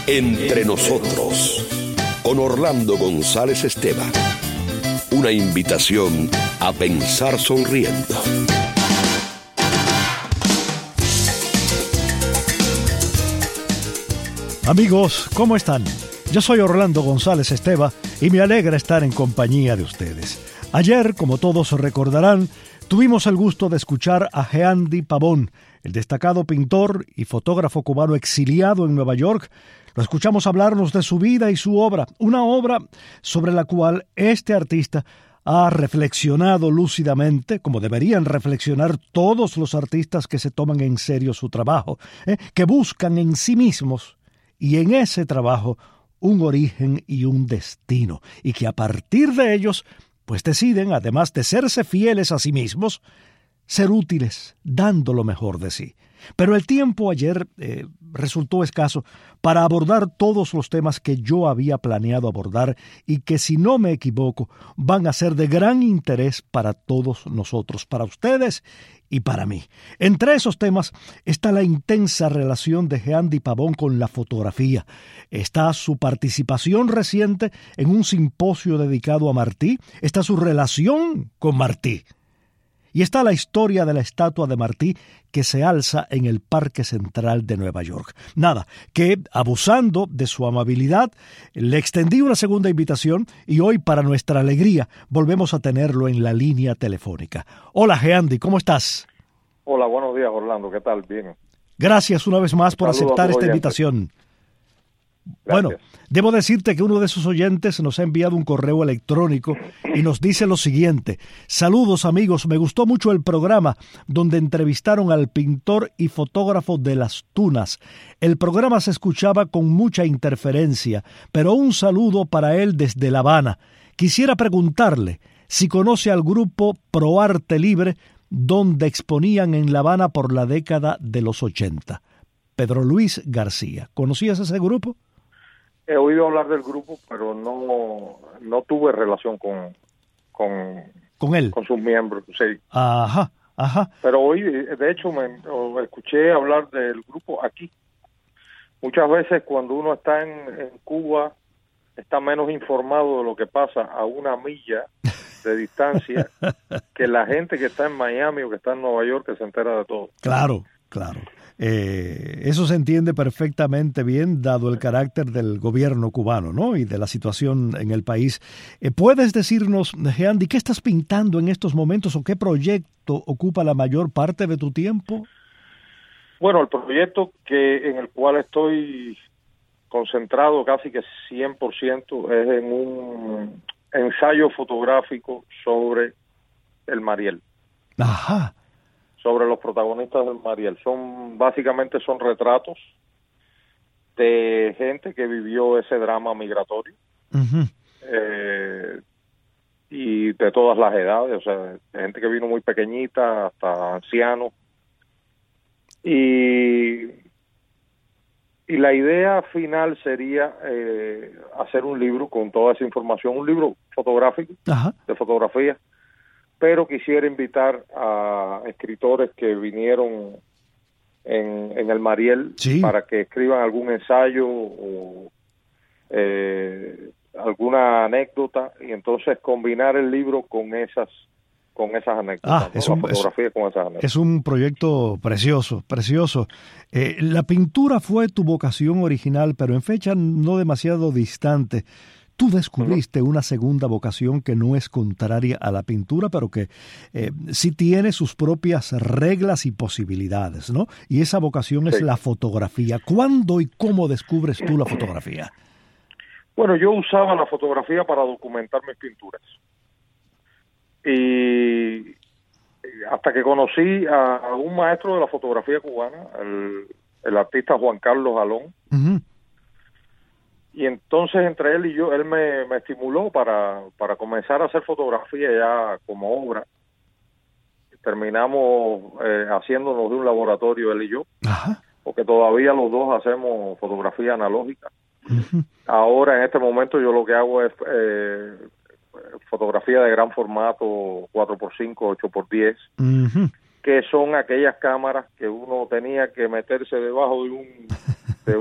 Entre nosotros, con Orlando González Esteban. Una invitación a pensar sonriendo. Amigos, ¿cómo están? Yo soy Orlando González Esteban y me alegra estar en compañía de ustedes. Ayer, como todos recordarán, tuvimos el gusto de escuchar a Jeandy Pabón, el destacado pintor y fotógrafo cubano exiliado en Nueva York. Lo escuchamos hablarnos de su vida y su obra, una obra sobre la cual este artista ha reflexionado lúcidamente, como deberían reflexionar todos los artistas que se toman en serio su trabajo, que buscan en sí mismos y en ese trabajo un origen y un destino, y que a partir de ellos, pues deciden, además de serse fieles a sí mismos, ser útiles, dando lo mejor de sí. Pero el tiempo ayer resultó escaso para abordar todos los temas que yo había planeado abordar y que, si no me equivoco, van a ser de gran interés para todos nosotros, para ustedes y para mí. Entre esos temas está la intensa relación de Jeandy Pabón con la fotografía. Está su participación reciente en un simposio dedicado a Martí. Está su relación con Martí. Y está la historia de la estatua de Martí que se alza en el Parque Central de Nueva York. Nada, que abusando de su amabilidad, le extendí una segunda invitación y hoy, para nuestra alegría, volvemos a tenerlo en la línea telefónica. Hola, Jeandy, ¿cómo estás? Hola, buenos días, Orlando, ¿qué tal? Bien. Gracias una vez más por aceptar esta invitación. Gracias. Bueno, debo decirte que uno de sus oyentes nos ha enviado un correo electrónico y nos dice lo siguiente: saludos amigos, me gustó mucho el programa donde entrevistaron al pintor y fotógrafo de Las Tunas. El programa se escuchaba con mucha interferencia, pero un saludo para él desde La Habana. Quisiera preguntarle si conoce al grupo Pro Arte Libre, donde exponían en La Habana por la década de los 80. Pedro Luis García, ¿conocías ese grupo? He oído hablar del grupo, pero no tuve relación con él, con sus miembros, sí. Ajá. Pero hoy, de hecho, escuché hablar del grupo aquí. Muchas veces cuando uno está en Cuba, está menos informado de lo que pasa a una milla de distancia que la gente que está en Miami o que está en Nueva York, que se entera de todo. Claro. Eso se entiende perfectamente bien, dado el carácter del gobierno cubano, ¿no? Y de la situación en el país. ¿Puedes decirnos, Jeandy, qué estás pintando en estos momentos o qué proyecto ocupa la mayor parte de tu tiempo? Bueno, el proyecto en el cual estoy concentrado casi que 100% es en un ensayo fotográfico sobre el Mariel. Ajá. Sobre los protagonistas del Mariel. Básicamente son retratos de gente que vivió ese drama migratorio. Uh-huh. Y de todas las edades, o sea, gente que vino muy pequeñita hasta ancianos. Y la idea final sería hacer un libro con toda esa información, un libro fotográfico, uh-huh, de fotografía, pero quisiera invitar a escritores que vinieron en el Mariel, sí, para que escriban algún ensayo o alguna anécdota, y entonces combinar el libro con esas anécdotas, ¿no? La fotografía con esas anécdotas. Es un proyecto precioso. La pintura fue tu vocación original, pero en fecha no demasiado distante tú descubriste una segunda vocación que no es contraria a la pintura, pero que sí tiene sus propias reglas y posibilidades, ¿no? Y esa vocación es la fotografía. ¿Cuándo y cómo descubres tú la fotografía? Bueno, yo usaba la fotografía para documentar mis pinturas. Y hasta que conocí a un maestro de la fotografía cubana, el artista Juan Carlos Alón. Uh-huh. Y entonces entre él y yo, él me estimuló para comenzar a hacer fotografía ya como obra. Terminamos haciéndonos de un laboratorio él y yo, ajá, porque todavía los dos hacemos fotografía analógica. Uh-huh. Ahora en este momento yo lo que hago es fotografía de gran formato, 4x5, 8x10, uh-huh, que son aquellas cámaras que uno tenía que meterse debajo de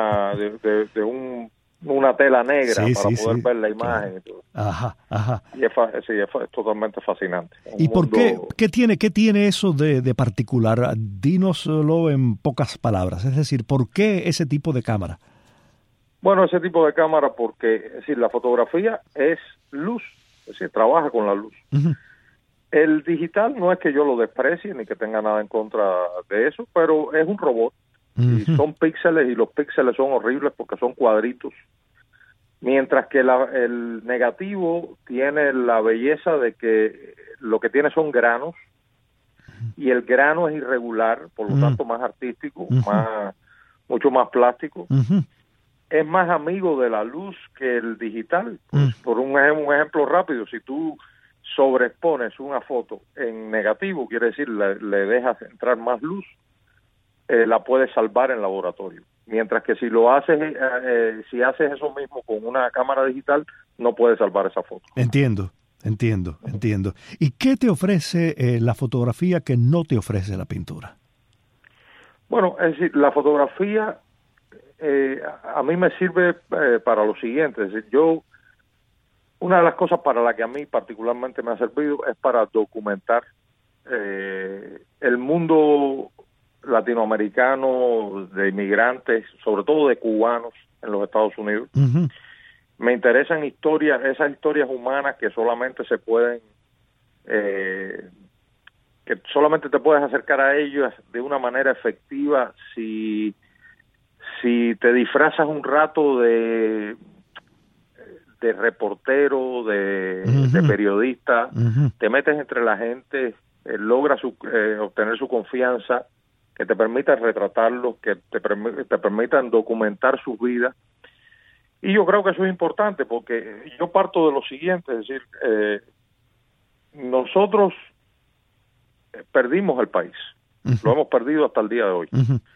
una tela negra para poder ver la imagen. Ajá, ajá. Y es totalmente fascinante. ¿Y por qué tiene eso de particular? Dínoslo en pocas palabras. Es decir, ¿por qué ese tipo de cámara? Bueno, ese tipo de cámara porque, es decir, la fotografía es luz, es decir, trabaja con la luz. Uh-huh. El digital no es que yo lo desprecie ni que tenga nada en contra de eso, pero es un robot. Uh-huh. Y son píxeles y los píxeles son horribles porque son cuadritos. Mientras que el negativo tiene la belleza de que lo que tiene son granos y el grano es irregular, por lo tanto más artístico, mucho más plástico. Uh-huh. Es más amigo de la luz que el digital. Pues, por un ejemplo rápido, si tú sobreexpones una foto en negativo, quiere decir le dejas entrar más luz, la puedes salvar en laboratorio. Mientras que si lo haces, si haces eso mismo con una cámara digital, no puedes salvar esa foto. Entiendo. ¿Y qué te ofrece la fotografía que no te ofrece la pintura? Bueno, es decir, la fotografía a mí me sirve para lo siguiente. Es decir, una de las cosas para la que a mí particularmente me ha servido es para documentar el mundo latinoamericano, de inmigrantes, sobre todo de cubanos en los Estados Unidos. Uh-huh. Me interesan esas historias humanas que solamente se pueden, que solamente te puedes acercar a ellas de una manera efectiva si te disfrazas un rato de reportero, de periodista, te metes entre la gente, logras obtener su confianza, que te permitan retratarlos, que te permitan documentar sus vidas. Y yo creo que eso es importante porque yo parto de lo siguiente, es decir, nosotros perdimos el país, lo hemos perdido hasta el día de hoy.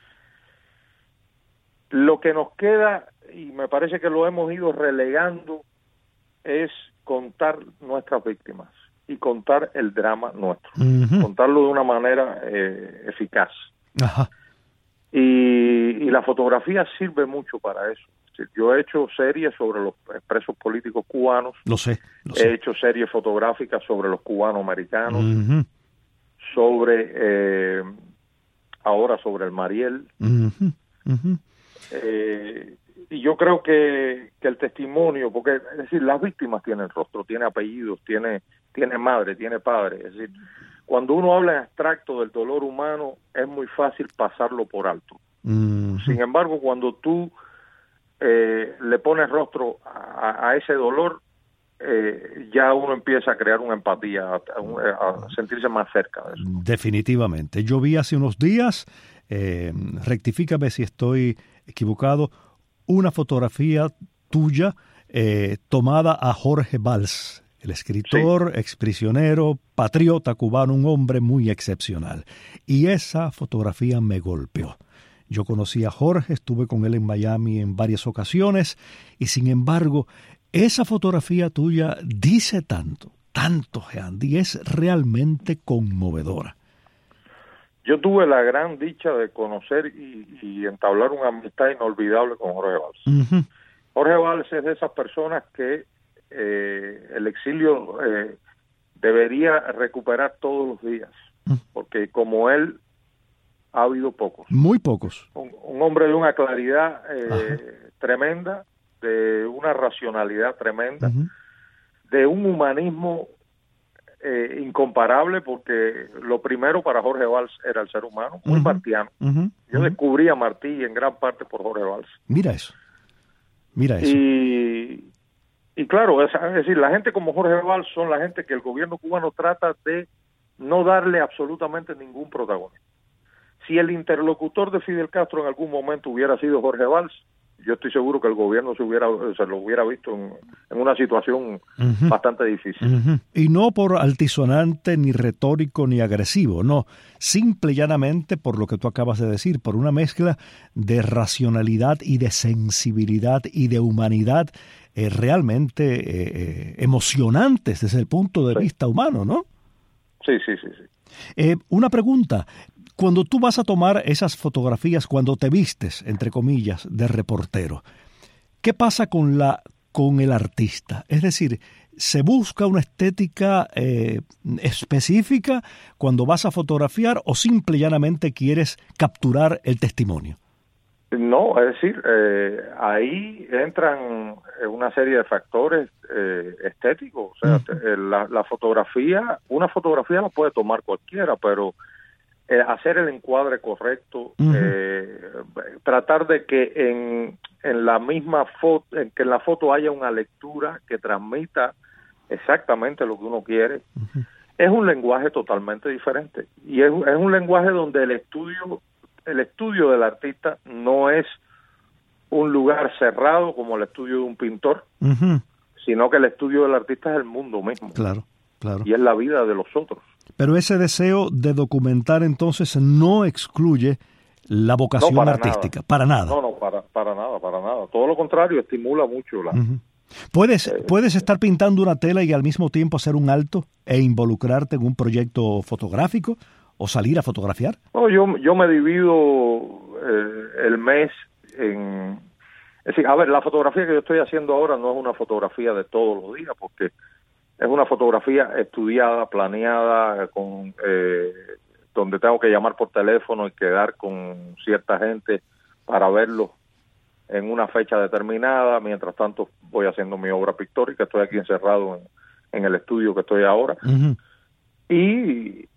Lo que nos queda, y me parece que lo hemos ido relegando, es contar nuestras víctimas y contar el drama nuestro, contarlo de una manera eficaz. Ajá. Y la fotografía sirve mucho para eso. Yo he hecho series sobre los presos políticos cubanos. Lo sé. He hecho series fotográficas sobre los cubanos americanos, sobre ahora sobre el Mariel. Y yo creo que el testimonio, porque es decir, las víctimas tienen rostro, tienen apellidos, tiene madre, tiene padre. Es decir, cuando uno habla en abstracto del dolor humano, es muy fácil pasarlo por alto. Sin embargo, cuando tú le pones rostro a ese dolor, ya uno empieza a crear una empatía, a sentirse más cerca de eso. Definitivamente. Yo vi hace unos días, rectifícame si estoy equivocado, una fotografía tuya tomada a Jorge Valls, el escritor, exprisionero, patriota cubano, un hombre muy excepcional. Y esa fotografía me golpeó. Yo conocí a Jorge, estuve con él en Miami en varias ocasiones, y sin embargo, esa fotografía tuya dice tanto, Andy, es realmente conmovedora. Yo tuve la gran dicha de conocer y entablar una amistad inolvidable con Jorge Valls. Jorge Valls es de esas personas que el exilio debería recuperar todos los días, porque como él ha habido pocos. Muy pocos. Un hombre de una claridad tremenda, de una racionalidad tremenda, de un humanismo incomparable, porque lo primero para Jorge Valls era el ser humano, muy martiano. Yo descubrí a Martí en gran parte por Jorge Valls. Mira eso. Y claro, es decir, la gente como Jorge Valls son la gente que el gobierno cubano trata de no darle absolutamente ningún protagonismo. Si el interlocutor de Fidel Castro en algún momento hubiera sido Jorge Valls, yo estoy seguro que el gobierno se lo hubiera visto en una situación bastante difícil. Y no por altisonante, ni retórico, ni agresivo, no. Simple y llanamente por lo que tú acabas de decir, por una mezcla de racionalidad y de sensibilidad y de humanidad realmente emocionantes desde el punto de vista humano, ¿no? Sí. Una pregunta. Cuando tú vas a tomar esas fotografías, cuando te vistes, entre comillas, de reportero, ¿qué pasa con el artista? Es decir, ¿se busca una estética específica cuando vas a fotografiar o simple y llanamente quieres capturar el testimonio? No, es decir, ahí entran una serie de factores estéticos. O sea, la fotografía, una fotografía la puede tomar cualquiera, pero hacer el encuadre correcto, tratar de que en la misma foto, que en la foto haya una lectura que transmita exactamente lo que uno quiere. Es un lenguaje totalmente diferente y es un lenguaje donde el estudio del artista no es un lugar cerrado como el estudio de un pintor, sino que el estudio del artista es el mundo mismo. Claro. Y es la vida de los otros. Pero ese deseo de documentar entonces no excluye la vocación artística, para nada. No, para nada. Todo lo contrario, estimula mucho la... ¿Puedes estar pintando una tela y al mismo tiempo hacer un alto e involucrarte en un proyecto fotográfico o salir a fotografiar? No, yo me divido el mes en... Es decir, a ver, la fotografía que yo estoy haciendo ahora no es una fotografía de todos los días, porque es una fotografía estudiada, planeada, con donde tengo que llamar por teléfono y quedar con cierta gente para verlo en una fecha determinada. Mientras tanto voy haciendo mi obra pictórica, estoy aquí encerrado en el estudio que estoy ahora. Y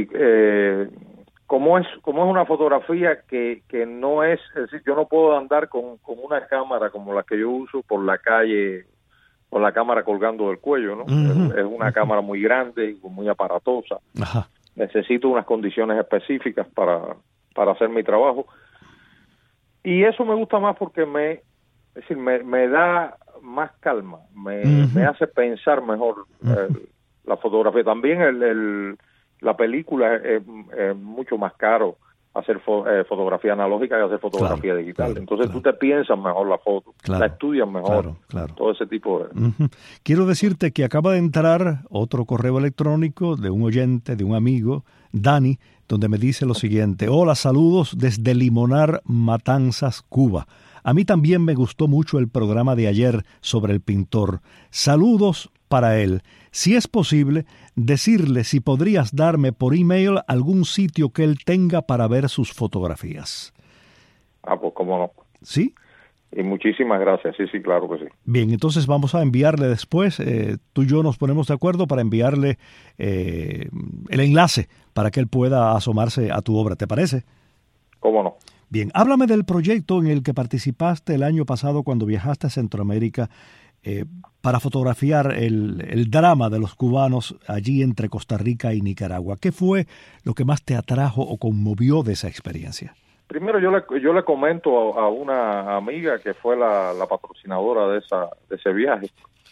como es una fotografía que no es decir, yo no puedo andar con una cámara como la que yo uso por la calle, con la cámara colgando del cuello, ¿no? Es una cámara muy grande y muy aparatosa. Necesito unas condiciones específicas para hacer mi trabajo. Y eso me gusta más porque me da más calma, me hace pensar mejor la fotografía. También la película es mucho más caro hacer fotografía analógica que hacer fotografía digital. Entonces tú te piensas mejor la foto, la estudias mejor, todo ese tipo de... Quiero decirte que acaba de entrar otro correo electrónico de un oyente, de un amigo, Dani, donde me dice lo siguiente: hola, saludos desde Limonar, Matanzas, Cuba. A mí también me gustó mucho el programa de ayer sobre el pintor. Saludos para él. Si es posible, decirle si podrías darme por email algún sitio que él tenga para ver sus fotografías. Pues cómo no. ¿Sí? Y muchísimas gracias, sí, claro que sí. Bien, entonces vamos a enviarle después, tú y yo nos ponemos de acuerdo para enviarle el enlace para que él pueda asomarse a tu obra, ¿te parece? Cómo no. Bien, háblame del proyecto en el que participaste el año pasado cuando viajaste a Centroamérica para fotografiar el drama de los cubanos allí entre Costa Rica y Nicaragua. ¿Qué fue lo que más te atrajo o conmovió de esa experiencia? Primero yo le comento a una amiga que fue la patrocinadora de ese viaje.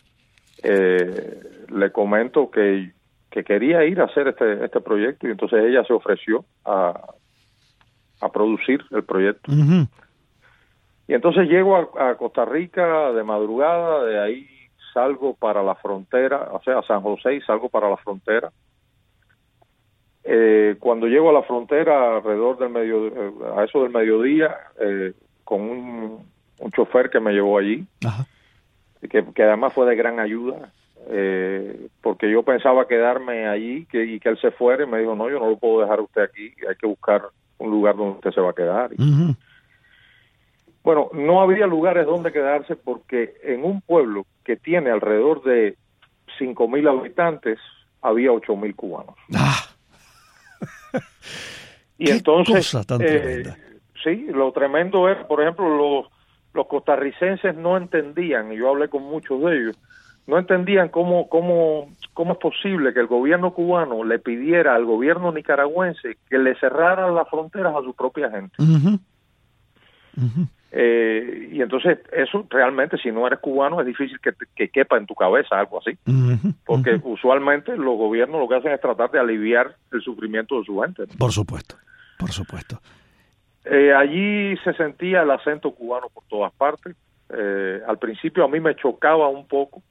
Le comento que quería ir a hacer este proyecto y entonces ella se ofreció a producir el proyecto. Y entonces llego a Costa Rica de madrugada, de ahí salgo para la frontera, o sea, a San José, y salgo para la frontera. Cuando llego a la frontera, alrededor a eso del mediodía, con un chofer que me llevó allí, que además fue de gran ayuda, porque yo pensaba quedarme allí y que él se fuera, y me dijo, no, yo no lo puedo dejar a usted aquí, hay que buscar un lugar donde usted se va a quedar. Bueno, no había lugares donde quedarse porque en un pueblo que tiene alrededor de 5,000 habitantes, había 8,000 cubanos. Y entonces, sí, lo tremendo es, por ejemplo, los costarricenses no entendían, y yo hablé con muchos de ellos, no entendían cómo es posible que el gobierno cubano le pidiera al gobierno nicaragüense que le cerraran las fronteras a su propia gente. Y entonces eso realmente, si no eres cubano, es difícil que quepa en tu cabeza algo así, porque usualmente los gobiernos lo que hacen es tratar de aliviar el sufrimiento de su gente, ¿no? Por supuesto. Allí se sentía el acento cubano por todas partes. Al principio a mí me chocaba un poco,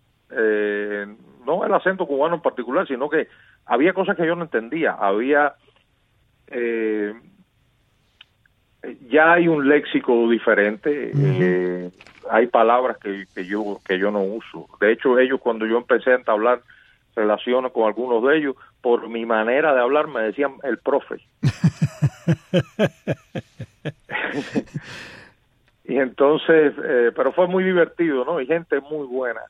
no el acento cubano en particular, sino que había cosas que yo no entendía. Había ya hay un léxico diferente. Hay palabras que yo no uso. De hecho, ellos, cuando yo empecé a entablar relaciones con algunos de ellos, por mi manera de hablar me decían el profe. Y entonces, pero fue muy divertido, ¿no? Y gente muy buena.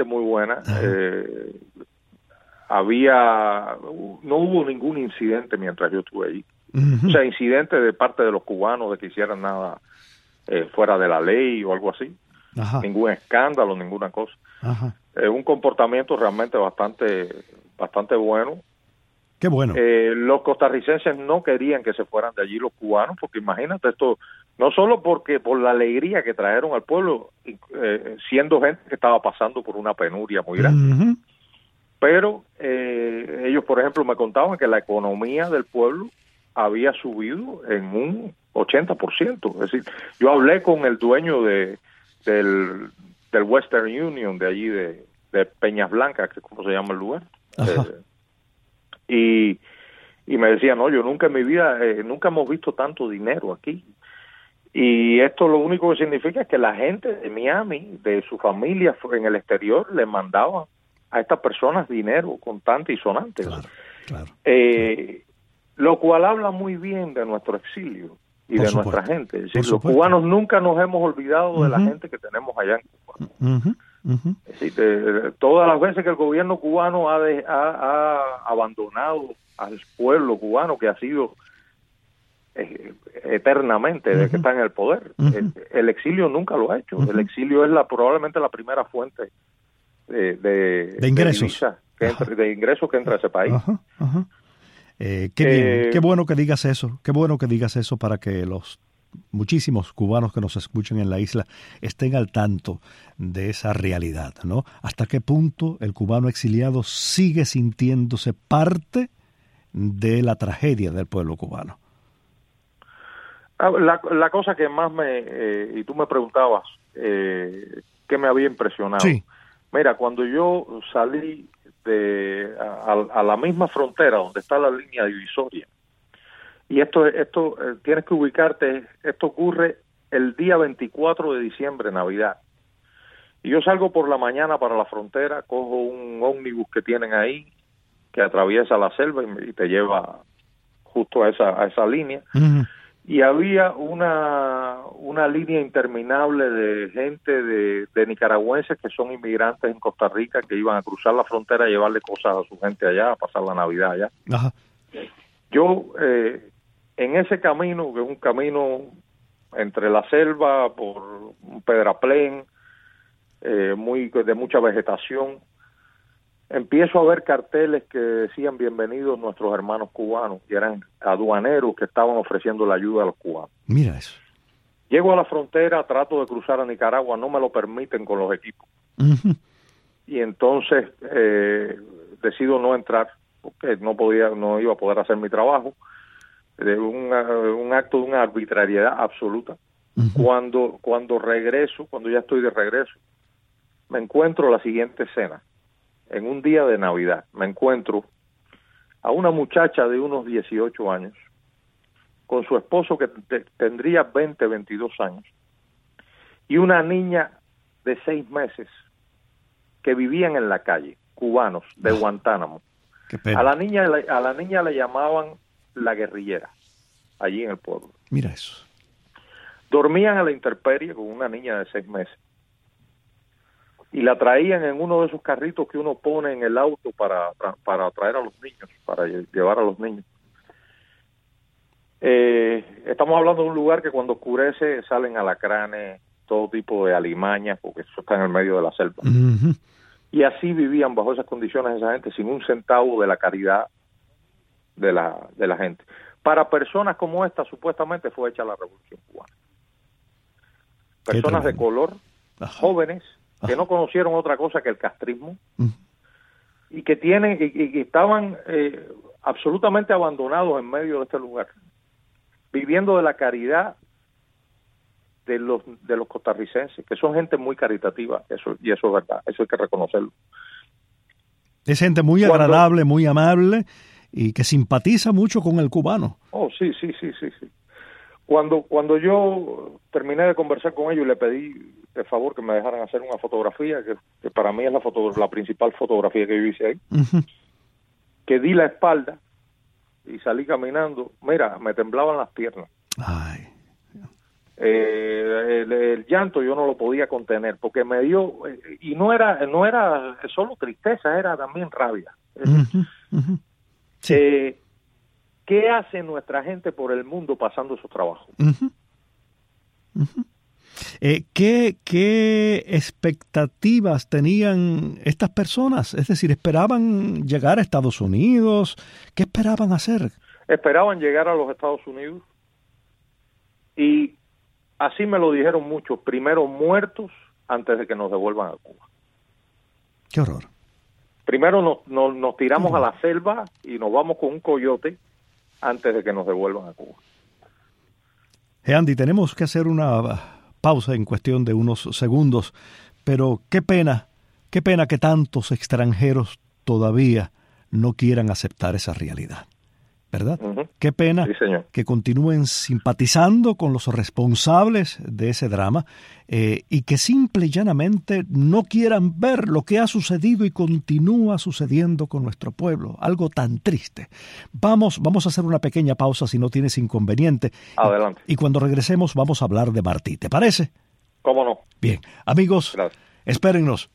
No hubo ningún incidente mientras yo estuve allí. O sea, incidente de parte de los cubanos de que hicieran nada fuera de la ley o algo así. Ajá. Ningún escándalo, ninguna cosa. Un comportamiento realmente bastante bueno. Qué bueno. Los costarricenses no querían que se fueran de allí los cubanos, porque imagínate esto, no solo porque por la alegría que trajeron al pueblo, siendo gente que estaba pasando por una penuria muy grande. Pero ellos, por ejemplo, me contaban que la economía del pueblo había subido en un 80%. Es decir, yo hablé con el dueño del Western Union de allí, de Peñas Blancas, que es como se llama el lugar. Y me decía, no, yo nunca en mi vida, nunca hemos visto tanto dinero aquí. Y esto lo único que significa es que la gente de Miami, de su familia en el exterior, le mandaban a estas personas dinero contante y sonante. Claro. Lo cual habla muy bien de nuestro exilio y de nuestra gente. Es decir, los cubanos nunca nos hemos olvidado de la gente que tenemos allá en Cuba. Es decir, todas las veces que el gobierno cubano ha abandonado al pueblo cubano, que ha sido eternamente desde que está en el poder, el exilio nunca lo ha hecho. El exilio es probablemente la primera fuente de ingresos, de ingresos que entra a ese país. Qué bien, qué bueno que digas eso, para que los muchísimos cubanos que nos escuchan en la isla estén al tanto de esa realidad, ¿no? ¿Hasta qué punto el cubano exiliado sigue sintiéndose parte de la tragedia del pueblo cubano? La cosa que más y tú me preguntabas, ¿qué me había impresionado? Sí. Mira, cuando yo salí a la misma frontera donde está la línea divisoria, y esto tienes que ubicarte, esto ocurre el día 24 de diciembre, Navidad. Y yo salgo por la mañana para la frontera, cojo un ómnibus que tienen ahí, que atraviesa la selva y te lleva justo a esa línea. Y había una línea interminable de gente de nicaragüenses que son inmigrantes en Costa Rica, que iban a cruzar la frontera a llevarle cosas a su gente allá, a pasar la Navidad allá. Yo, en ese camino, que es un camino entre la selva, por un pedraplén, de mucha vegetación, empiezo a ver carteles que decían bienvenidos nuestros hermanos cubanos, y eran aduaneros que estaban ofreciendo la ayuda a los cubanos. Mira eso. Llego a la frontera, trato de cruzar a Nicaragua, no me lo permiten con los equipos. Y entonces decido no entrar, porque no iba a poder hacer mi trabajo. De un acto de una arbitrariedad absoluta. Cuando regreso, cuando ya estoy de regreso, me encuentro la siguiente escena. En un día de Navidad me encuentro a una muchacha de unos 18 años con su esposo que tendría 22 años y una niña de 6 meses que vivían en la calle, cubanos de Guantánamo. A la niña le llamaban la guerrillera allí en el pueblo. Mira eso. Dormían a la intemperie con una niña de 6 meses. Y la traían en uno de esos carritos que uno pone en el auto para traer a los niños, para llevar a los niños. Estamos hablando de un lugar que cuando oscurece salen alacranes, todo tipo de alimañas, porque eso está en el medio de la selva. Y así vivían bajo esas condiciones esa gente, sin un centavo de la caridad de la gente. Para personas como esta, supuestamente fue hecha la Revolución Cubana. Personas de color, jóvenes, que no conocieron otra cosa que el castrismo, y que estaban absolutamente abandonados en medio de este lugar, viviendo de la caridad de los costarricenses, que son gente muy caritativa, eso es verdad, eso hay que reconocerlo. Es gente muy agradable, muy amable, y que simpatiza mucho con el cubano. Oh, sí. Cuando yo terminé de conversar con ellos, le pedí el favor que me dejaran hacer una fotografía, que para mí es la principal fotografía que yo hice ahí, que di la espalda y salí caminando. Mira, me temblaban las piernas. Ay. El llanto yo no lo podía contener, porque me dio, y no era solo tristeza, era también rabia. Sí. ¿Qué hace nuestra gente por el mundo pasando esos trabajos? ¿Qué expectativas tenían estas personas? Es decir, ¿esperaban llegar a Estados Unidos? ¿Qué esperaban hacer? Esperaban llegar a los Estados Unidos, y así me lo dijeron muchos, primero muertos antes de que nos devuelvan a Cuba. ¡Qué horror! Primero nos tiramos a la selva y nos vamos con un coyote antes de que nos devuelvan a Cuba. Andy, tenemos que hacer una pausa en cuestión de unos segundos, pero qué pena que tantos extranjeros todavía no quieran aceptar esa realidad, ¿verdad? Qué pena que continúen simpatizando con los responsables de ese drama y que simple y llanamente no quieran ver lo que ha sucedido y continúa sucediendo con nuestro pueblo. Algo tan triste. Vamos a hacer una pequeña pausa si no tienes inconveniente. Adelante. Y cuando regresemos vamos a hablar de Martí. ¿Te parece? ¿Cómo no? Bien. Amigos, gracias. Espérennos.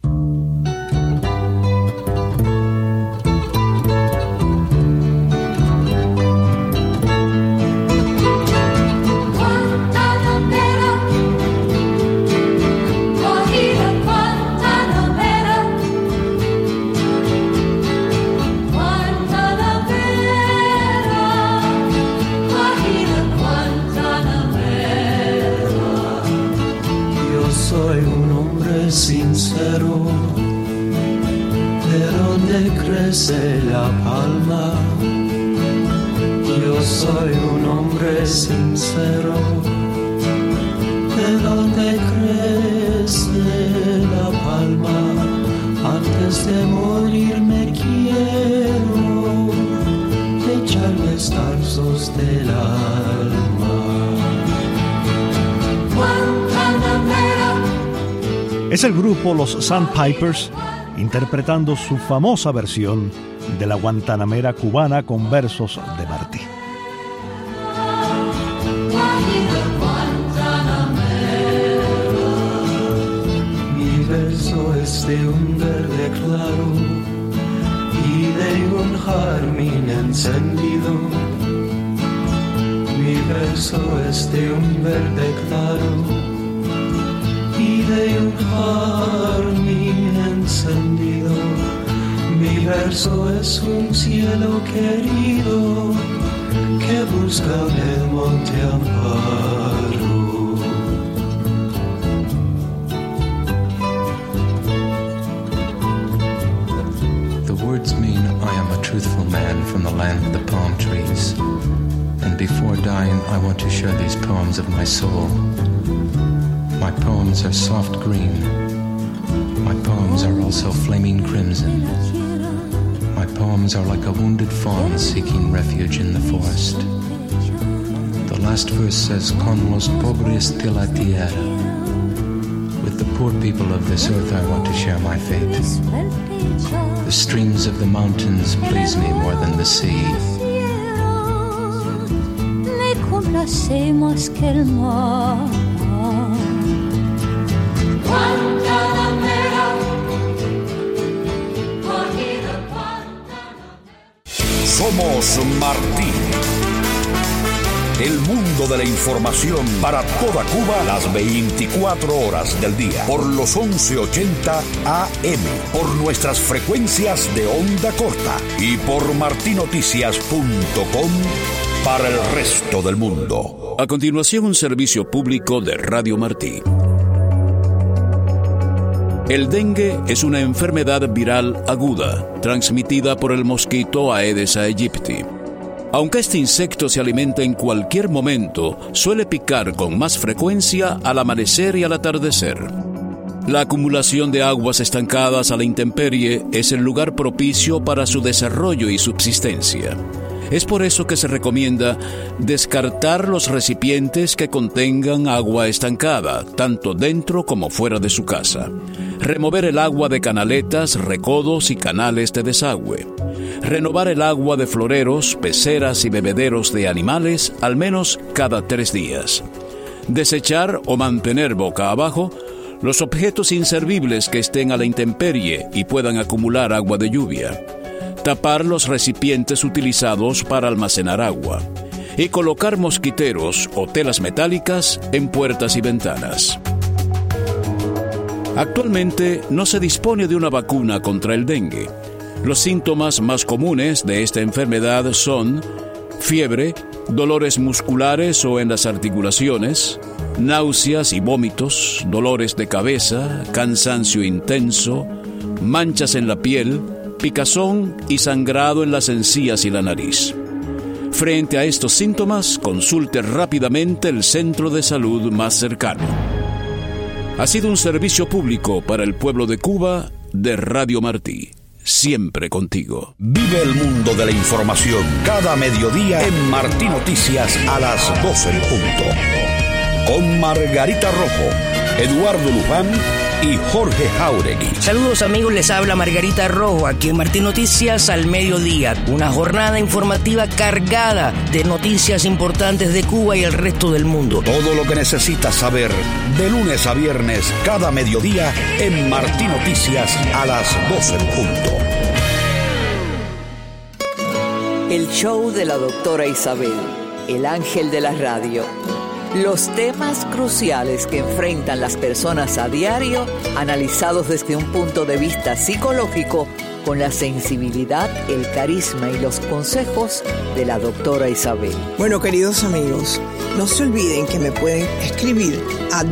Sincero, de donde crece la palma. Yo soy un hombre sincero, de donde crece la palma. Antes de morir me quiero echar los tarzos del alma. Es el grupo Los Sandpipers interpretando su famosa versión de la Guantanamera cubana con versos de Martí. Mi verso es de un verde claro y de un jazmín encendido. Mi verso es de un verde claro y de un jazmín encendido. Mi verso es un cielo querido que busca en el monte amparo. The words mean I am a truthful man from the land of the palm trees. And before dying, I want to share these poems of my soul. My poems are soft green. My poems are also flaming crimson. My poems are like a wounded fawn seeking refuge in the forest. The last verse says, Con los pobres de la tierra. With the poor people of this earth I want to share my fate. The streams of the mountains please me more than the sea. Le complacemos que el mar. Somos Martí. El mundo de la información para toda Cuba las 24 horas del día. Por los 1180 AM. Por nuestras frecuencias de onda corta. Y por martinoticias.com para el resto del mundo. A continuación, un servicio público de Radio Martí. El dengue es una enfermedad viral aguda, transmitida por el mosquito Aedes aegypti. Aunque este insecto se alimenta en cualquier momento, suele picar con más frecuencia al amanecer y al atardecer. La acumulación de aguas estancadas a la intemperie es el lugar propicio para su desarrollo y subsistencia. Es por eso que se recomienda descartar los recipientes que contengan agua estancada, tanto dentro como fuera de su casa. Remover el agua de canaletas, recodos y canales de desagüe. Renovar el agua de floreros, peceras y bebederos de animales al menos cada 3 días. Desechar o mantener boca abajo los objetos inservibles que estén a la intemperie y puedan acumular agua de lluvia. Tapar los recipientes utilizados para almacenar agua. Y colocar mosquiteros o telas metálicas en puertas y ventanas. Actualmente no se dispone de una vacuna contra el dengue. Los síntomas más comunes de esta enfermedad son fiebre, dolores musculares o en las articulaciones, náuseas y vómitos, dolores de cabeza, cansancio intenso, manchas en la piel, picazón y sangrado en las encías y la nariz. Frente a estos síntomas, consulte rápidamente el centro de salud más cercano. Ha sido un servicio público para el pueblo de Cuba de Radio Martí. Siempre contigo. Vive el mundo de la información cada mediodía en Martí Noticias a las 12 en punto. Con Margarita Rojo, Eduardo Luján y Jorge Jauregui. Saludos amigos, les habla Margarita Rojo aquí en Martí Noticias al mediodía. Una jornada informativa cargada de noticias importantes de Cuba y el resto del mundo. Todo lo que necesitas saber de lunes a viernes cada mediodía en Martí Noticias a las 12 en punto. El show de la doctora Isabel, el ángel de la radio. Los temas cruciales que enfrentan las personas a diario, analizados desde un punto de vista psicológico, con la sensibilidad, el carisma y los consejos de la doctora Isabel. Bueno, queridos amigos, no se olviden que me pueden escribir a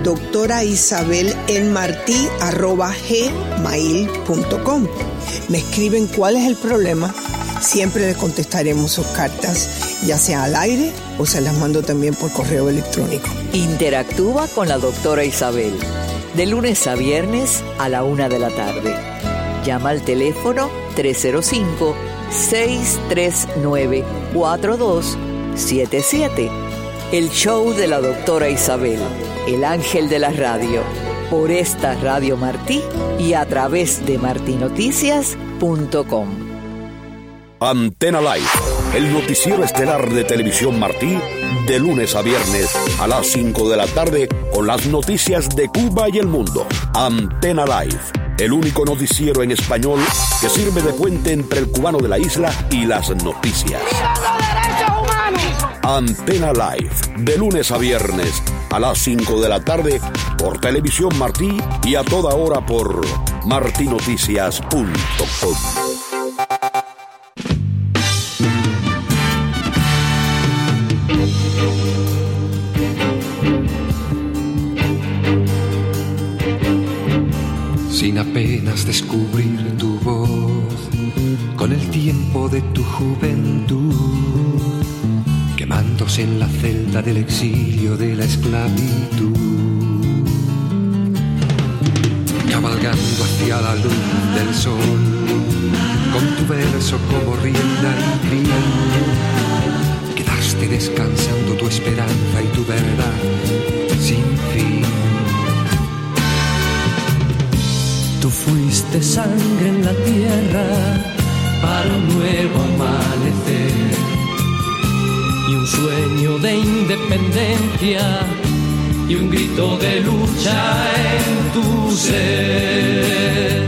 doctoraisabel@gmail.com. Me escriben cuál es el problema. Siempre les contestaremos sus cartas, ya sea al aire o se las mando también por correo electrónico. Interactúa con la doctora Isabel, de lunes a viernes a la 1 de la tarde. Llama al teléfono 305-639-4277. El show de la doctora Isabel, el ángel de la radio, por esta Radio Martí y a través de martinoticias.com. Antena Live, el noticiero estelar de Televisión Martí, de lunes a viernes a las 5 de la tarde con las noticias de Cuba y el mundo. Antena Live, el único noticiero en español que sirve de puente entre el cubano de la isla y las noticias. Antena Live, de lunes a viernes a las 5 de la tarde por Televisión Martí y a toda hora por martinoticias.com. Sin apenas descubrir tu voz, con el tiempo de tu juventud, quemándose en la celda del exilio de la esclavitud, cabalgando hacia la luz del sol, con tu verso como rienda y cría, quedaste descansando tu esperanza y tu verdad sin fin. Tú fuiste sangre en la tierra para un nuevo amanecer y un sueño de independencia y un grito de lucha en tu ser.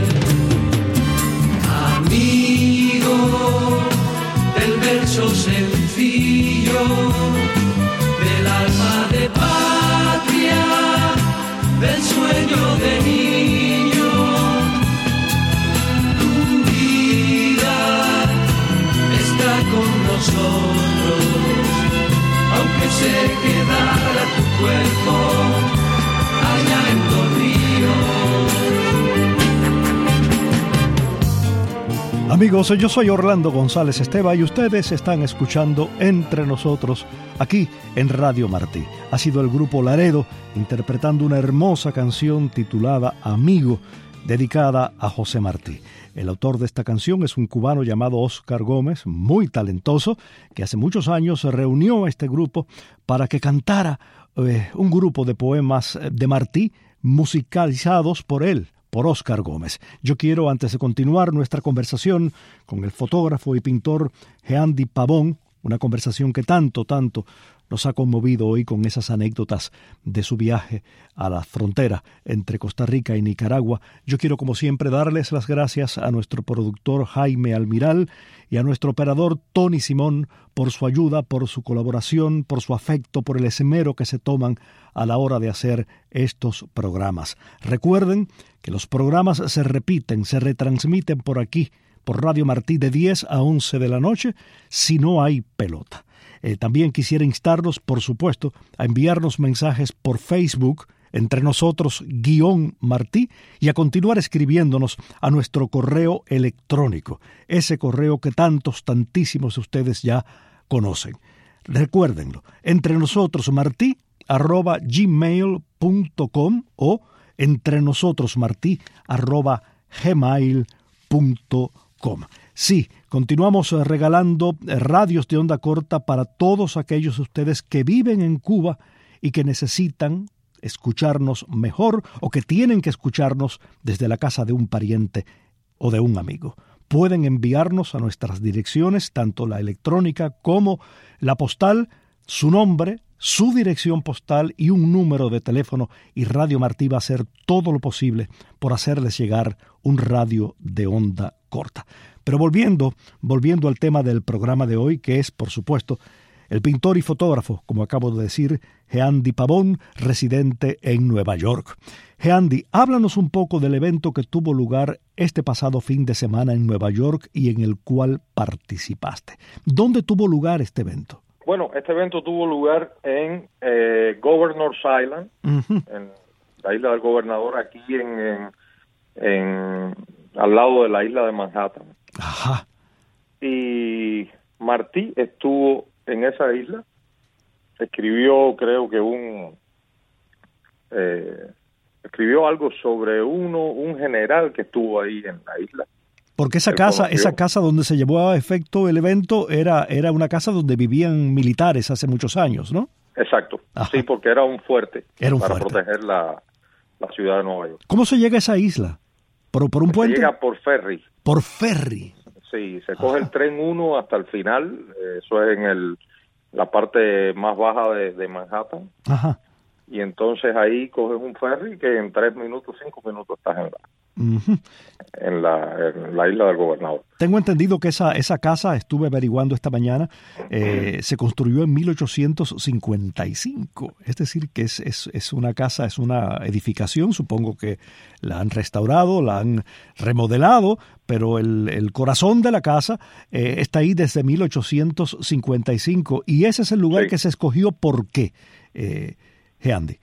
Amigo del verso sencillo, del alma de patria, del sueño de niño. Con nosotros, aunque se quedara tu cuerpo allá en Torrijos. Amigos, yo soy Orlando González Esteva y ustedes están escuchando Entre Nosotros aquí en Radio Martí. Ha sido el grupo Laredo interpretando una hermosa canción titulada Amigo, dedicada a José Martí. El autor de esta canción es un cubano llamado Óscar Gómez, muy talentoso, que hace muchos años se reunió a este grupo para que cantara un grupo de poemas de Martí musicalizados por él, por Óscar Gómez. Yo quiero, antes de continuar nuestra conversación con el fotógrafo y pintor Heandy Pavón, una conversación que tanto nos ha conmovido hoy con esas anécdotas de su viaje a la frontera entre Costa Rica y Nicaragua. Yo quiero, como siempre, darles las gracias a nuestro productor Jaime Almiral y a nuestro operador Tony Simón por su ayuda, por su colaboración, por su afecto, por el esmero que se toman a la hora de hacer estos programas. Recuerden que los programas se repiten, se retransmiten por aquí, por Radio Martí, de 10 a 11 de la noche, si no hay pelota. También quisiera instarlos, por supuesto, a enviarnos mensajes por Facebook, Entre Nosotros _Martí, y a continuar escribiéndonos a nuestro correo electrónico, ese correo que tantísimos de ustedes ya conocen. Recuérdenlo, entrenosotrosmartí@gmail.com o entrenosotrosmartí@gmail.com. Sí, continuamos regalando radios de onda corta para todos aquellos de ustedes que viven en Cuba y que necesitan escucharnos mejor o que tienen que escucharnos desde la casa de un pariente o de un amigo. Pueden enviarnos a nuestras direcciones, tanto la electrónica como la postal, su nombre, su dirección postal y un número de teléfono, y Radio Martí va a hacer todo lo posible por hacerles llegar un radio de onda corta. Pero volviendo al tema del programa de hoy, que es, por supuesto, el pintor y fotógrafo, como acabo de decir, Heandy Pavón, residente en Nueva York. Heandy, háblanos un poco del evento que tuvo lugar este pasado fin de semana en Nueva York y en el cual participaste. ¿Dónde tuvo lugar este evento? Bueno, este evento tuvo lugar en Governor's Island, en la isla del gobernador, aquí al lado de la isla de Manhattan. Ajá. Y Martí estuvo en esa isla, escribió, creo que escribió algo sobre un general que estuvo ahí en la isla. Porque esa casa donde se llevó a efecto el evento era una casa donde vivían militares hace muchos años, ¿no? Exacto. Ajá. Sí, porque era un fuerte. Para proteger la ciudad de Nueva York. ¿Cómo se llega a esa isla? ¿Por un puente? Se llega por ferry. ¿Por ferry? Sí, se coge el tren 1 hasta el final. Eso es en la parte más baja de Manhattan. Ajá. Y entonces ahí coges un ferry que en 3 minutos, 5 minutos estás en la isla del gobernador. Tengo entendido que esa casa, estuve averiguando esta mañana, se construyó en 1855. Es decir, que es una casa, es una edificación, supongo que la han restaurado, la han remodelado, pero el corazón de la casa está ahí desde 1855. Y ese es el lugar que se escogió. ¿Por qué, Heandy?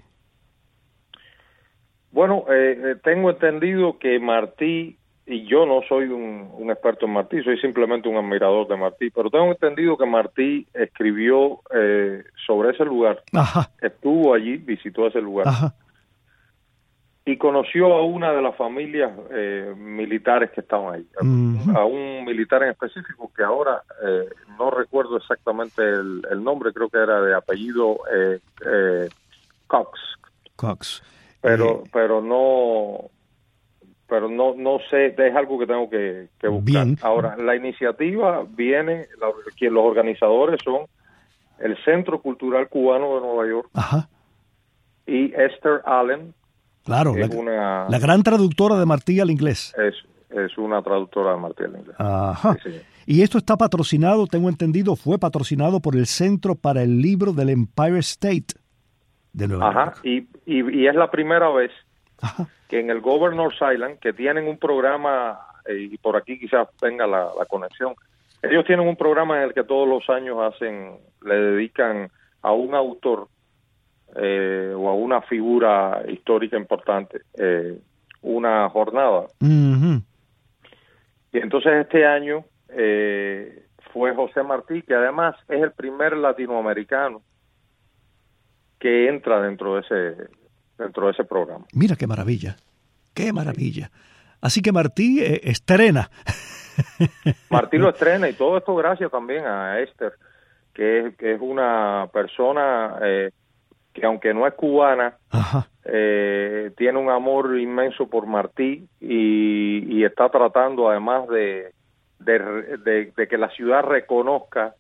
Bueno, tengo entendido que Martí, y yo no soy un experto en Martí, soy simplemente un admirador de Martí, pero tengo entendido que Martí escribió sobre ese lugar. Ajá. Estuvo allí, visitó ese lugar. Ajá. Y conoció a una de las familias militares que estaban ahí, a un militar en específico que ahora no recuerdo exactamente el nombre, creo que era de apellido Cox. Pero no sé, es algo que tengo que buscar. Bien. Ahora, la iniciativa viene, los organizadores son el Centro Cultural Cubano de Nueva York. Ajá. Y Esther Allen. Claro, la gran traductora de Martí al inglés. Es una traductora de Martí al inglés. Ajá. Sí, sí. Y esto está patrocinado, tengo entendido, fue patrocinado por el Centro para el Libro del Empire State de Nueva York. Y es la primera vez que en el Governor's Island, que tienen un programa, y por aquí quizás tenga la conexión, ellos tienen un programa en el que todos los años le dedican a un autor o a una figura histórica importante una jornada. Y entonces este año fue José Martí, que además es el primer latinoamericano que entra dentro de ese programa. Mira qué maravilla, qué maravilla. Así que Martí estrena. Martí lo estrena, y todo esto gracias también a Esther, que es una persona que aunque no es cubana, tiene un amor inmenso por Martí y está tratando además de que la ciudad reconozca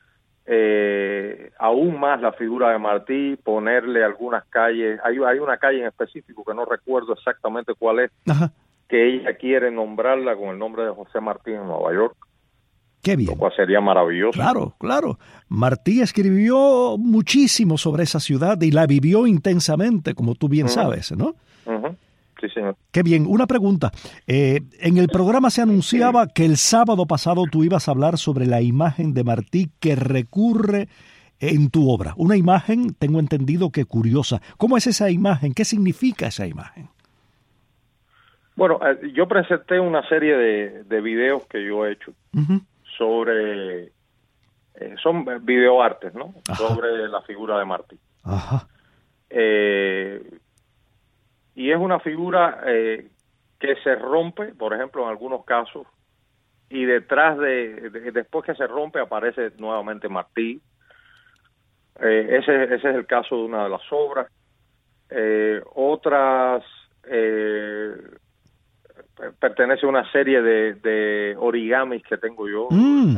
aún más la figura de Martí, ponerle algunas calles. Hay una calle en específico que no recuerdo exactamente cuál es, que ella quiere nombrarla con el nombre de José Martí en Nueva York. Qué bien. Lo cual sería maravilloso. Claro, claro. Martí escribió muchísimo sobre esa ciudad y la vivió intensamente, como tú bien sabes, ¿no? Sí, señor. Qué bien. Una pregunta. En el programa se anunciaba que el sábado pasado tú ibas a hablar sobre la imagen de Martí que recurre en tu obra. Una imagen, tengo entendido que curiosa. ¿Cómo es esa imagen? ¿Qué significa esa imagen? Bueno, yo presenté una serie de videos que yo he hecho sobre, son videoartes, ¿no? Sobre la figura de Martí. Y es una figura que se rompe, por ejemplo, en algunos casos, y detrás después que se rompe aparece nuevamente Martí. Ese es el caso de una de las obras. Otras pertenece a una serie de origamis que tengo yo,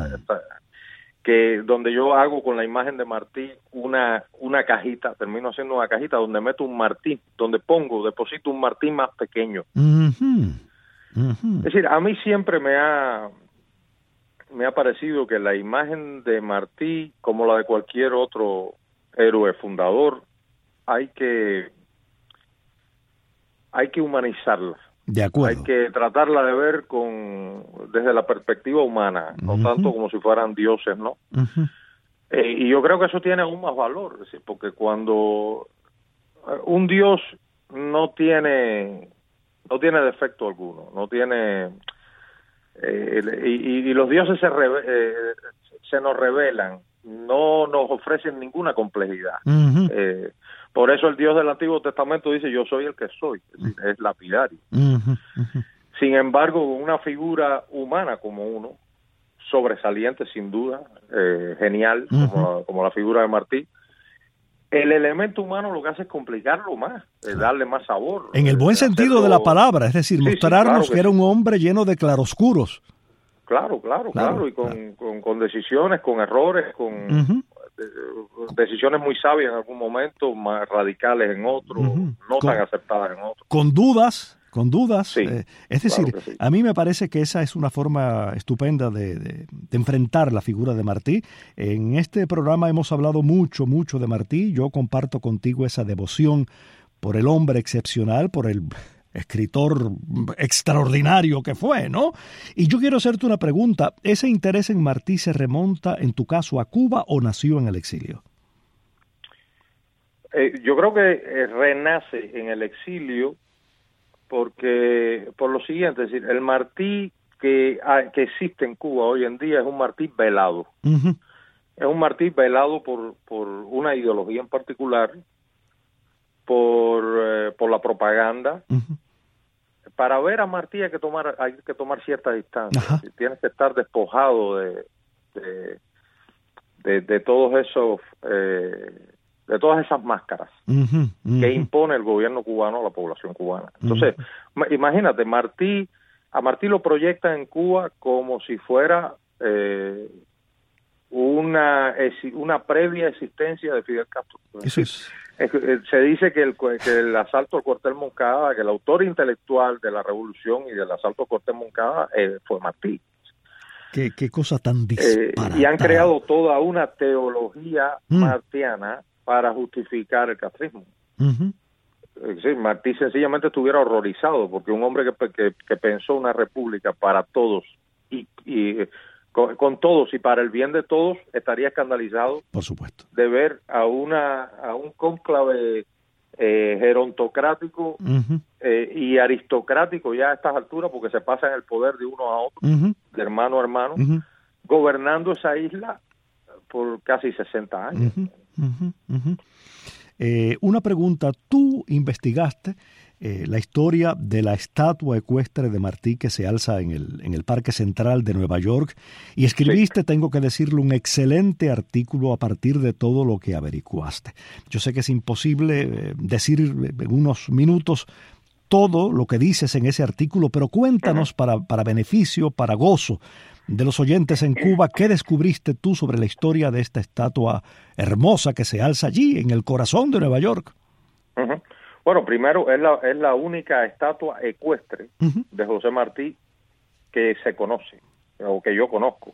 que donde yo hago con la imagen de Martí una cajita, termino haciendo una cajita donde meto un Martí, donde deposito un Martí más pequeño. Es decir, a mí siempre me ha parecido que la imagen de Martí, como la de cualquier otro héroe fundador, hay que humanizarla. De acuerdo. Hay que tratarla de ver desde la perspectiva humana, no tanto como si fueran dioses, ¿no? Y yo creo que eso tiene aún más valor, es decir, porque cuando un dios no tiene defecto alguno, no tiene y los dioses se nos revelan, no nos ofrecen ninguna complejidad. Por eso el Dios del Antiguo Testamento dice: yo soy el que soy, es lapidario. Sin embargo, una figura humana como uno, sobresaliente sin duda, genial, como la figura de Martí, el elemento humano lo que hace es complicarlo más, darle más sabor. En el buen sentido de la palabra, es decir, mostrarnos que era un hombre lleno de claroscuros. Claro, y con decisiones, con errores, con decisiones muy sabias en algún momento, más radicales en otro, no tan aceptadas en otro. Con dudas. Sí, es decir, claro, a mí me parece que esa es una forma estupenda de enfrentar la figura de Martí. En este programa hemos hablado mucho de Martí. Yo comparto contigo esa devoción por el hombre excepcional, por el escritor extraordinario que fue, ¿no? Y yo quiero hacerte una pregunta. ¿Ese interés en Martí se remonta, en tu caso, a Cuba o nació en el exilio? Yo creo que renace en el exilio porque, por lo siguiente, es decir, el Martí que existe en Cuba hoy en día es un Martí velado. Es un Martí velado por una ideología en particular, por la propaganda. Para ver a Martí hay que tomar cierta distancia. Tienes que estar despojado de todos esos de todas esas máscaras que impone el gobierno cubano a la población cubana. Entonces, imagínate, a Martí lo proyectan en Cuba como si fuera una previa existencia de Fidel Castro. Eso es. Se dice que el asalto al cuartel Moncada, que el autor intelectual de la revolución y del asalto al cuartel Moncada fue Martí. Qué cosa tan disparatada. Y han creado toda una teología martiana para justificar el castrismo. Es decir, Martí sencillamente estuviera horrorizado porque un hombre que pensó una república para todos y con todos y para el bien de todos, estaría escandalizado, por supuesto, de ver a un cónclave gerontocrático y aristocrático ya a estas alturas, porque se pasan el poder de uno a otro, de hermano a hermano, gobernando esa isla por casi 60 años. Una pregunta, tú investigaste la historia de la estatua ecuestre de Martí que se alza en el Parque Central de Nueva York y escribiste, tengo que decirlo, un excelente artículo a partir de todo lo que averiguaste. Yo sé que es imposible decir en unos minutos todo lo que dices en ese artículo, pero cuéntanos para beneficio, para gozo de los oyentes en Cuba, ¿qué descubriste tú sobre la historia de esta estatua hermosa que se alza allí, en el corazón de Nueva York? Bueno, primero, es la única estatua ecuestre de José Martí que se conoce, o que yo conozco.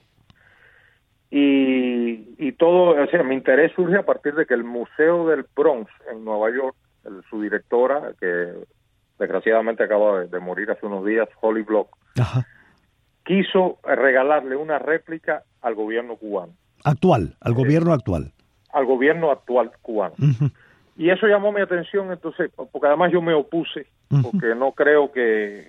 Y todo, o sea, mi interés surge a partir de que el Museo del Bronx en Nueva York, su directora, que desgraciadamente acaba de morir hace unos días, Holly Block, quiso regalarle una réplica al gobierno cubano. Al gobierno actual. Al gobierno actual cubano. Y eso llamó mi atención, entonces, porque además yo me opuse, porque no creo que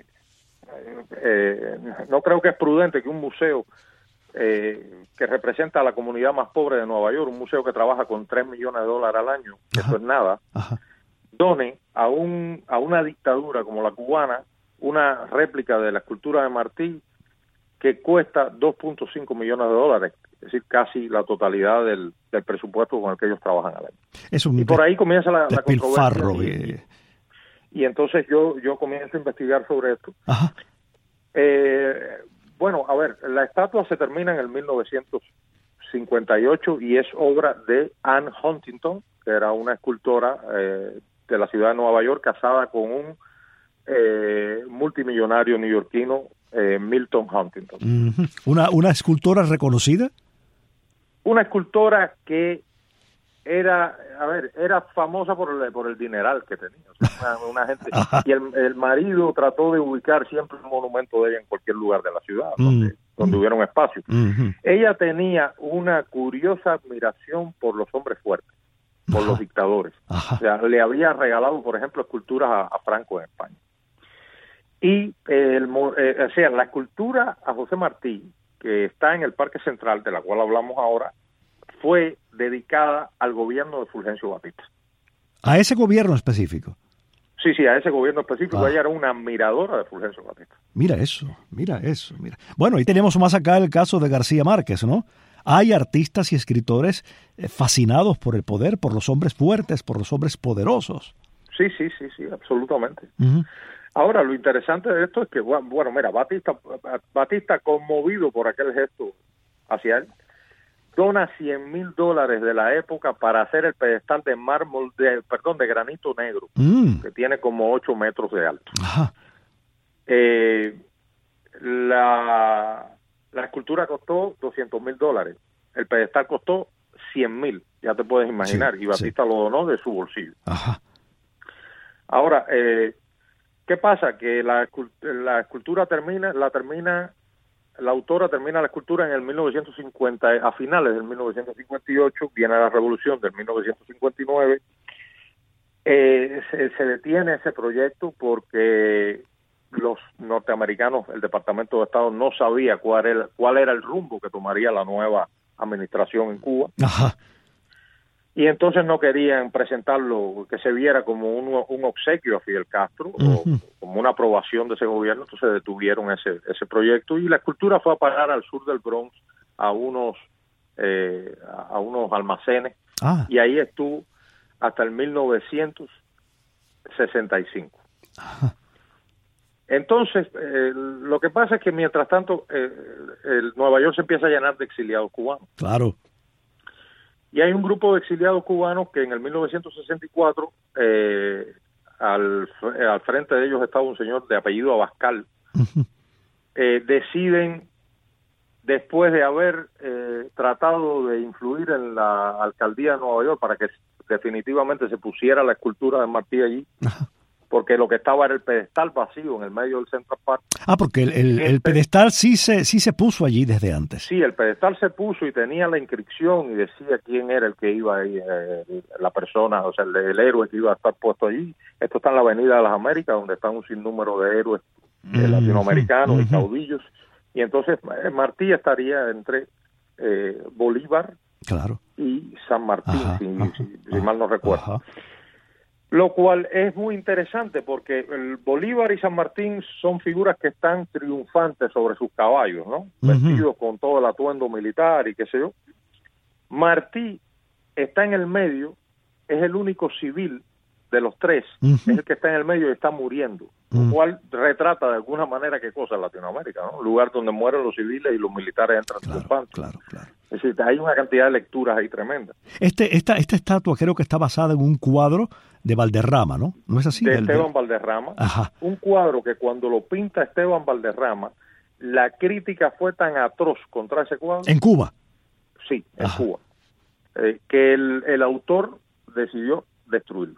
es prudente que un museo que representa a la comunidad más pobre de Nueva York, un museo que trabaja con $3 millones al año, que eso es nada, done a una dictadura como la cubana una réplica de la escultura de Martí que cuesta $2.5 millones, es decir, casi la totalidad del presupuesto con el que ellos trabajan al año. Y por ahí comienza la controversia. Y entonces yo comienzo a investigar sobre esto. Bueno, a ver, la estatua se termina en el 1958 y es obra de Anne Huntington, que era una escultora de la ciudad de Nueva York, casada con un multimillonario neoyorquino, Milton Huntington. ¿Una escultora reconocida? Una escultora que era famosa por el dineral que tenía. O sea, una gente, y el marido trató de ubicar siempre un monumento de ella en cualquier lugar de la ciudad, donde hubiera un espacio. Ella tenía una curiosa admiración por los hombres fuertes, por los dictadores. O sea, le había regalado, por ejemplo, esculturas a Franco en España. Y o sea, la escultura a José Martí, que está en el Parque Central, de la cual hablamos ahora, fue dedicada al gobierno de Fulgencio Batista. ¿A ese gobierno específico? Sí, a ese gobierno específico. Ella era una admiradora de Fulgencio Batista. Mira eso. Bueno, y tenemos más acá el caso de García Márquez, ¿no? Hay artistas y escritores fascinados por el poder, por los hombres fuertes, por los hombres poderosos. Sí, absolutamente. Ahora, lo interesante de esto es que, bueno, mira, Batista, conmovido por aquel gesto hacia él, dona $100,000 de la época para hacer el pedestal de mármol, de granito negro, que tiene como 8 metros de alto. La escultura costó $200,000, el pedestal costó $100,000, ya te puedes imaginar, y Batista lo donó de su bolsillo. Ahora, ¿qué pasa? Que la escultura la autora termina la escultura en el 1950, a finales del 1958, viene la revolución del 1959, se detiene ese proyecto porque los norteamericanos, el Departamento de Estado, no sabía cuál era el rumbo que tomaría la nueva administración en Cuba. Y entonces no querían presentarlo, que se viera como un obsequio a Fidel Castro, o como una aprobación de ese gobierno, entonces detuvieron ese proyecto y la escultura fue a parar al sur del Bronx a unos almacenes y ahí estuvo hasta el 1965. Entonces, lo que pasa es que mientras tanto, el Nueva York se empieza a llenar de exiliados cubanos. Claro. Y hay un grupo de exiliados cubanos que en el 1964, al frente de ellos estaba un señor de apellido Abascal, deciden, después de haber tratado de influir en la alcaldía de Nueva York para que definitivamente se pusiera la escultura de Martí allí, porque lo que estaba era el pedestal vacío en el medio del Central Park. Porque el pedestal sí se puso allí desde antes. Sí, el pedestal se puso y tenía la inscripción y decía quién era el que iba ahí, la persona, o sea, el héroe que iba a estar puesto allí. Esto está en la Avenida de las Américas, donde están un sinnúmero de héroes latinoamericanos y caudillos. Y entonces Martí estaría entre Bolívar y San Martín, si mal no recuerdo. Lo cual es muy interesante porque el Bolívar y San Martín son figuras que están triunfantes sobre sus caballos, ¿no? Vestidos con todo el atuendo militar y qué sé yo. Martí está en el medio, es el único civil de los tres, es el que está en el medio y está muriendo, lo cual retrata de alguna manera qué cosa en Latinoamérica, ¿no? Un lugar donde mueren los civiles y los militares entran triunfantes. Claro. Es decir, hay una cantidad de lecturas ahí tremenda. Esta estatua creo que está basada en un cuadro de Valderrama, ¿no? ¿No es así? De Esteban Valderrama. Un cuadro que cuando lo pinta Esteban Valderrama, la crítica fue tan atroz contra ese cuadro. ¿En Cuba? Sí, en Cuba. Que el autor decidió destruirlo.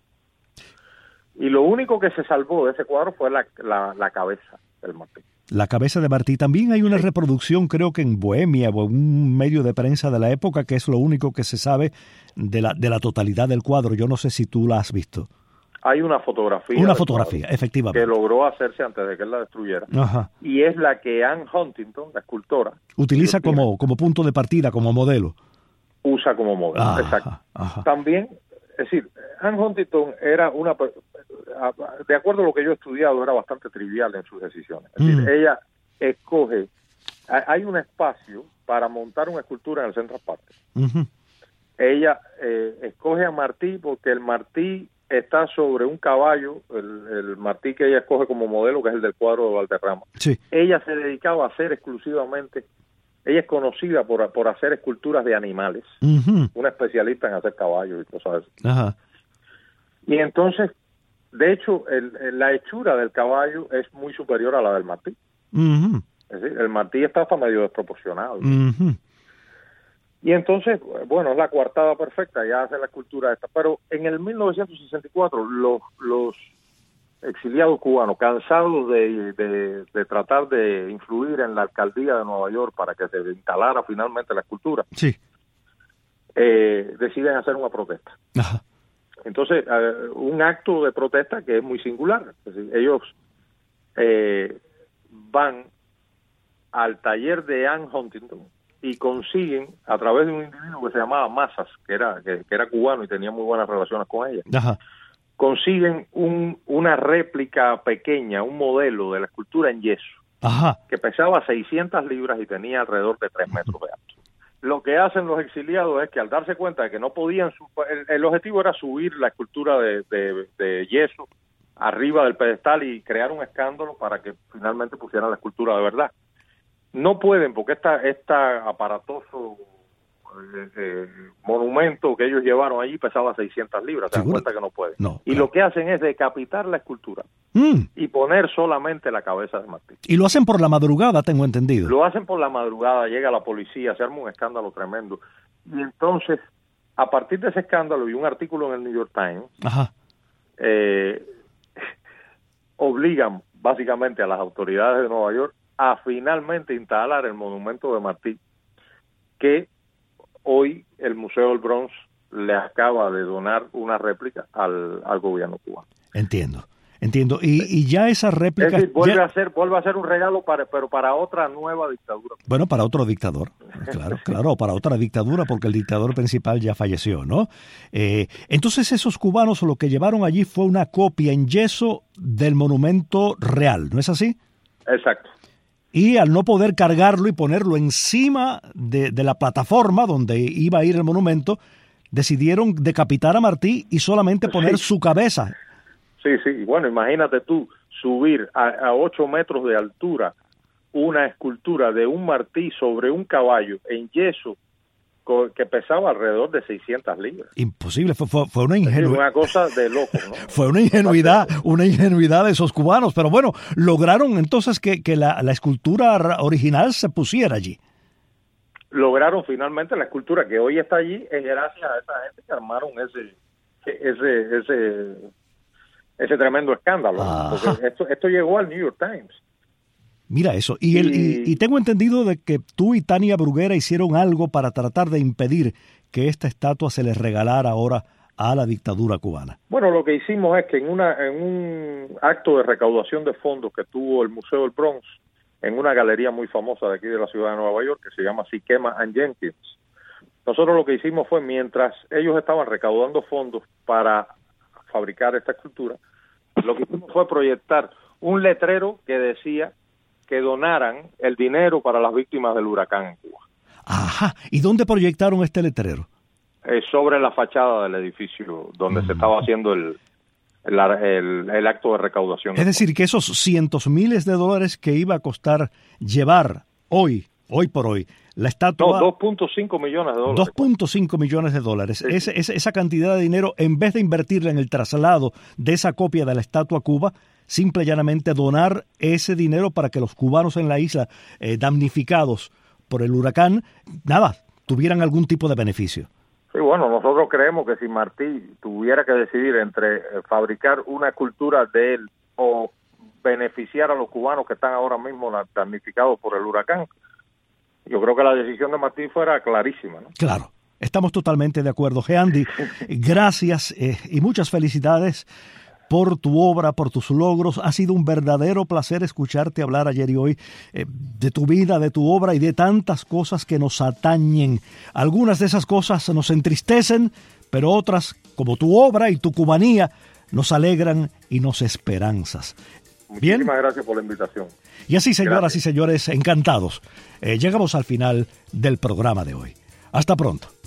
Y lo único que se salvó de ese cuadro fue la cabeza del Martí. La cabeza de Martí. También hay una reproducción, creo que en Bohemia o en un medio de prensa de la época, que es lo único que se sabe de la totalidad del cuadro. Yo no sé si tú la has visto. Hay una fotografía. Una fotografía, efectivamente. Que logró hacerse antes de que él la destruyera. Y es la que Anne Huntington, la escultora, utiliza como punto de partida, como modelo. Usa como modelo, exacto. También, es decir, Anne Huntington era de acuerdo a lo que yo he estudiado, era bastante trivial en sus decisiones. Es decir, ella escoge, hay un espacio para montar una escultura en el Central Park. Ella escoge a Martí porque el Martí está sobre un caballo, el Martí que ella escoge como modelo, que es el del cuadro de Valderrama. Ella se dedicaba a hacer exclusivamente, ella es conocida por hacer esculturas de animales, una especialista en hacer caballos y cosas así. Y entonces, de hecho, la hechura del caballo es muy superior a la del Martí. Es decir, el Martí está hasta medio desproporcionado. Y entonces, bueno, es la coartada perfecta, ya hace la escultura esta. Pero en el 1964, los exiliados cubanos, cansados de tratar de influir en la alcaldía de Nueva York para que se instalara finalmente la escultura, deciden hacer una protesta. Entonces, un acto de protesta que es muy singular. Es decir, ellos van al taller de Anne Huntington y consiguen, a través de un individuo que se llamaba Mazas, que era cubano y tenía muy buenas relaciones con ella, consiguen una réplica pequeña, un modelo de la escultura en yeso, que pesaba 600 libras y tenía alrededor de 3 metros de alto. Lo que hacen los exiliados es que al darse cuenta de que no podían, el objetivo era subir la escultura de yeso arriba del pedestal y crear un escándalo para que finalmente pusieran la escultura de verdad. No pueden porque esta aparatoso monumento que ellos llevaron allí pesaba 600 libras, se dan cuenta que no pueden. Y lo que hacen es decapitar la escultura y poner solamente la cabeza de Martí. Y lo hacen por la madrugada, tengo entendido. Lo hacen por la madrugada, llega la policía, se arma un escándalo tremendo. Y entonces, a partir de ese escándalo y un artículo en el New York Times, obligan básicamente a las autoridades de Nueva York a finalmente instalar el monumento de Martí, que hoy el Museo del Bronx le acaba de donar una réplica al gobierno cubano. Entiendo. Y ya esa réplica... Es decir, vuelve a ser un regalo, pero para otra nueva dictadura. Bueno, para otro dictador. Claro, para otra dictadura, porque el dictador principal ya falleció, ¿no? Entonces esos cubanos lo que llevaron allí fue una copia en yeso del monumento real, ¿no es así? Exacto. Y al no poder cargarlo y ponerlo encima de la plataforma donde iba a ir el monumento, decidieron decapitar a Martí y solamente poner su cabeza. Sí. Bueno, imagínate tú subir a 8 metros de altura una escultura de un Martí sobre un caballo en yeso que pesaba alrededor de 600 libras. Imposible, fue una ingenuidad. Una cosa de loco, ¿no? Fue una ingenuidad de esos cubanos, pero bueno, lograron entonces que la escultura original se pusiera allí. Lograron finalmente la escultura que hoy está allí, es gracias a esa gente que armaron ese tremendo escándalo. Porque esto llegó al New York Times. Mira eso. Y tengo entendido de que tú y Tania Bruguera hicieron algo para tratar de impedir que esta estatua se les regalara ahora a la dictadura cubana. Bueno, lo que hicimos es que en un acto de recaudación de fondos que tuvo el Museo del Bronx, en una galería muy famosa de aquí de la ciudad de Nueva York, que se llama Siquema and Jenkins, nosotros lo que hicimos fue, mientras ellos estaban recaudando fondos para fabricar esta escultura, lo que hicimos fue proyectar un letrero que decía que donaran el dinero para las víctimas del huracán en Cuba. Ajá. ¿Y dónde proyectaron este letrero? Sobre la fachada del edificio donde se estaba haciendo el acto de recaudación. Es decir, que esos cientos miles de dólares que iba a costar llevar hoy por hoy, la estatua... No, 2.5 millones de dólares. 2.5 millones de dólares. Sí. Esa cantidad de dinero, en vez de invertirla en el traslado de esa copia de la estatua a Cuba, simple y llanamente donar ese dinero para que los cubanos en la isla damnificados por el huracán, tuvieran algún tipo de beneficio. Sí, bueno, nosotros creemos que si Martí tuviera que decidir entre fabricar una escultura de él o beneficiar a los cubanos que están ahora mismo damnificados por el huracán, yo creo que la decisión de Martí fuera clarísima, ¿no? Claro, estamos totalmente de acuerdo. Heandi, gracias y muchas felicidades por tu obra, por tus logros. Ha sido un verdadero placer escucharte hablar ayer y hoy de tu vida, de tu obra y de tantas cosas que nos atañen. Algunas de esas cosas nos entristecen, pero otras, como tu obra y tu cubanía, nos alegran y nos esperanzas. Muchísimas gracias por la invitación. Y así, señoras y señores, encantados. Llegamos al final del programa de hoy. Hasta pronto.